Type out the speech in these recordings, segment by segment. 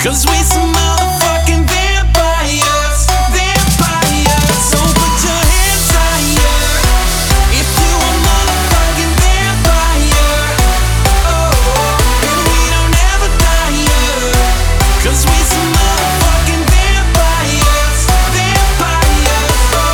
'Cause we some motherfucking vampires, vampires. So put your hands higher if you a motherfucking vampire. Oh, and we don't ever tire. 'Cause we some motherfucking vampires, vampires.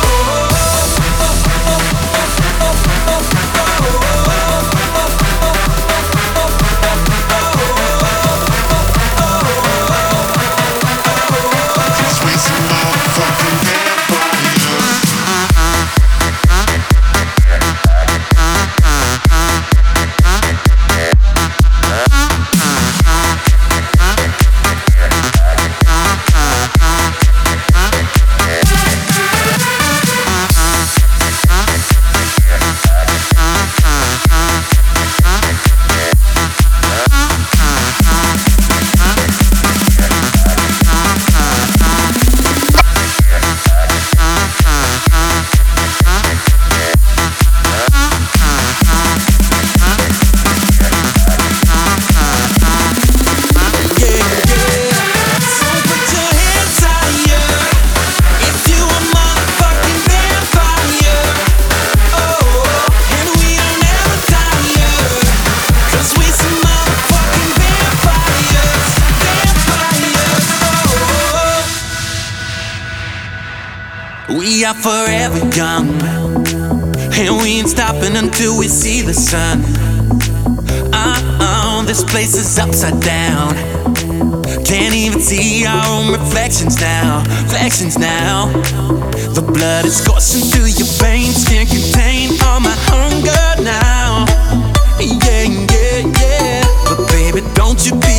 We are forever young, and we ain't stopping until we see the sun. This place is upside down. Can't even see our own reflections now, reflections now. The blood is coursing through your veins, can't contain all my hunger now. Yeah, yeah, yeah. But baby, don't you be